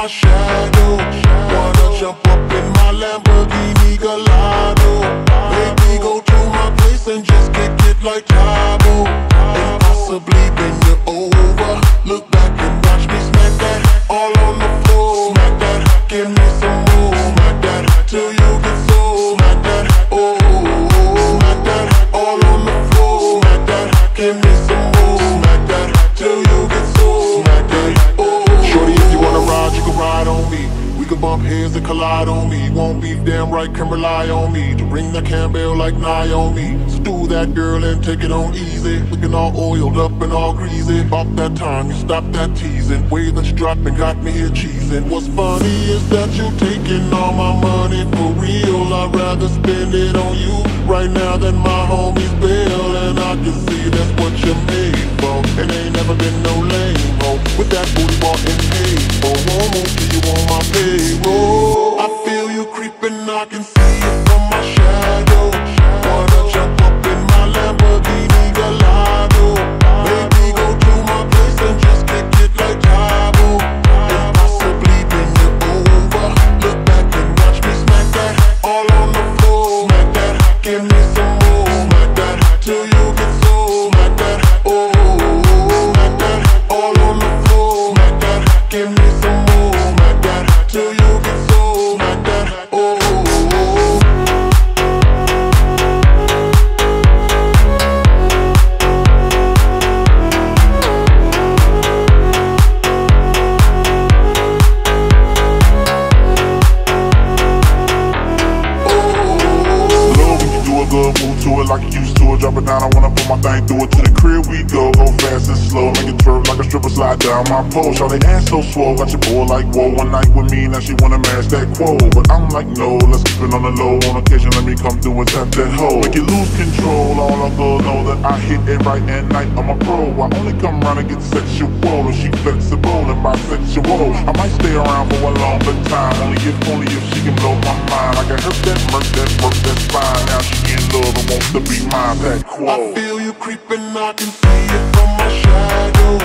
my shadow. Wanna jump up in my Lamborghini Gallardo. Maybe go to my place and just kick it like Tahoe. And possibly bend you over. Look back and watch me smack that all on the floor. Smack that, give me some more. Smack that till you get so. Smack that, oh. Smack that all on the floor. Smack that, give me some more. Smack that till you get so. Smack that, oh. Shorty, if you wanna ride, you can ride on me. We can bump heads and collide on me. Won't beef, damn right, can rely on me to bring that Campbell like Naomi. So do that, girl, and take it on easy. Looking all oiled up and all greasy. Pop that tongue and stop that teasing. Way that you dropping got me here cheesing. What's funny is that you taking all my money for real. I'd rather spend it on you right now than my homie's bill. And I can see that's what you're made for. And ain't never been no lame ho. With that booty bought and paid for. Won't move till you on my payroll. I feel you creeping, I can see it from my shadow. Wanna jump up in my Lamborghini Gallardo. Maybe go to my place and just kick it like Tahoe. And possibly bend you over. Look back and watch me smack that all on the floor. Smack that, give me some more. Smack that till you get so. Smack that, oh. Smack that all on the floor. Smack that, give me some more. Smack that till you get so. Smack that, oh. Good, move to it like you used to it. Drop it down, I wanna put my thing through it. To the crib we go fast and slow. Make it twerk like a stripper, slide down my pole. Shawty ass so swole, got your boy like whoa. One night with me, now she wanna match that quo. But I'm like no, let's keep it on the low. On occasion, let me come through and tap that hoe. Make you lose control, all I go know that I hit it right at night. I'm a pro, I only come around and get sexual. And she flexible and bisexual. I might stay around for a longer time, only if she can blow my mind. I can hurt that, murk that, work that's fine. Now she in love and wants to be mine, that quo. I feel you creeping, I can see it from my shadow.